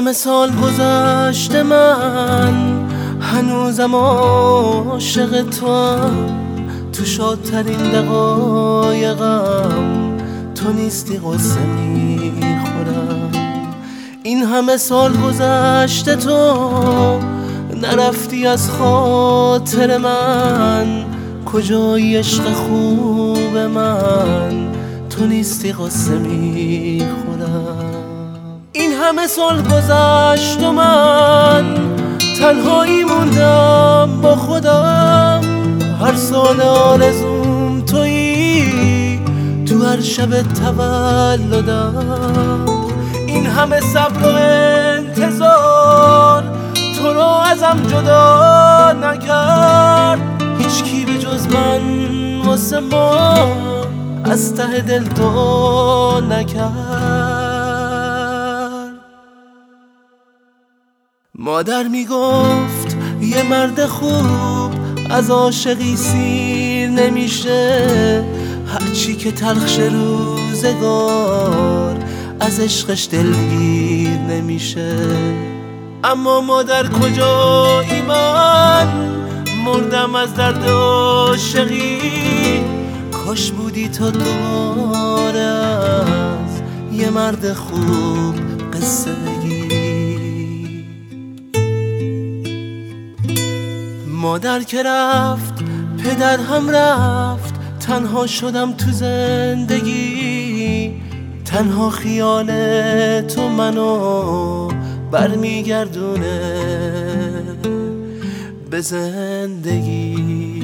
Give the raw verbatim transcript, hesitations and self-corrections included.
همه سال گذشته من هنوزم عاشق توام، تو شادترین دقایقم تو نیستی قصه میخورم. این همه سال گذشته تو نرفتی از خاطر من، کجای عشق خوب من تو نیستی قصه میخورم. این همه سال گذشت و من تنهایی موندم با خودم، هر سال آرزوم تویی تو هر شب تولدم. این همه صبر و انتظار تو رو ازم جدا نکرد، هیچ کی به جز من واسه ما از ته دل تو نکرد. مادر میگفت یه مرد خوب از عاشقی سیر نمیشه، هرچی که تلخ روزگار از عشقش دلگیر نمیشه. اما مادر کجایی من مردم از درد عاشقی، کاش بودی تا دوباره از یه مرد خوب قصه بگی. مادر که رفت پدر هم رفت، تنها شدم تو زندگی، تنها خیال تو منو برمیگردونه به زندگی.